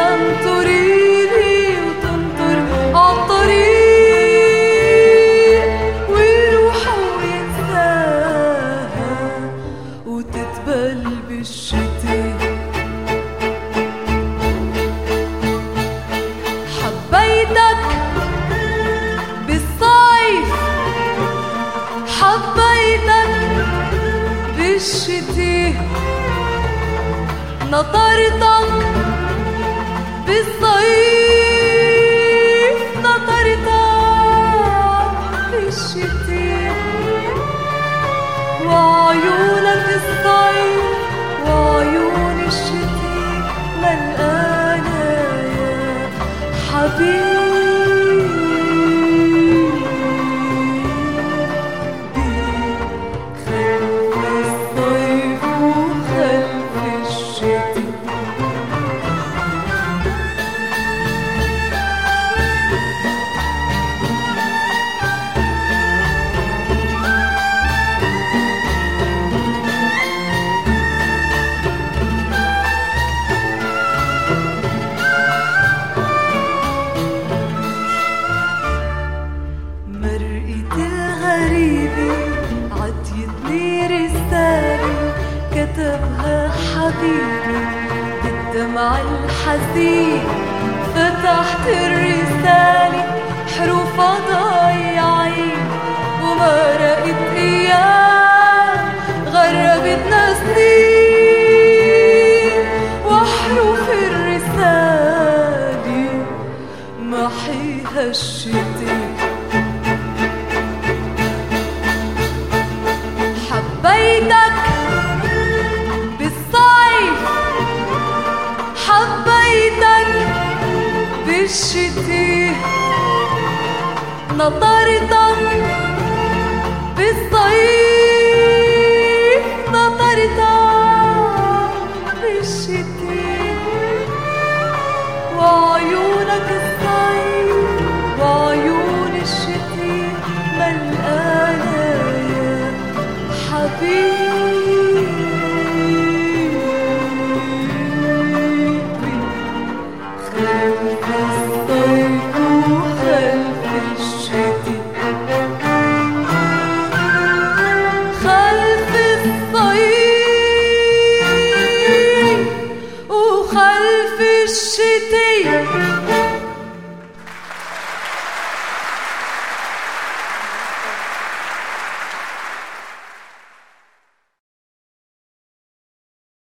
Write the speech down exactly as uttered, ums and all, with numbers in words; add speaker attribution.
Speaker 1: تنطريلي وتنطر عالطريق ويروح وينساها وتتبل بالشتي. حبيتك بالصيف حبيتك بالشتي نطرتك بالصيف نطرتك بالشتي وعيونك الصيف وعيون الشتي ملقانة يا حبيبي كتبها حبيبي بالدمع الحزين. فتحت الرسالة حروفها ضايعين وما رأيت إياه غربتنا سنين. وحروف الرسالة محيها الشتي. حبيتك بالصيف حبيتك بالشتي نطرتك بالصيف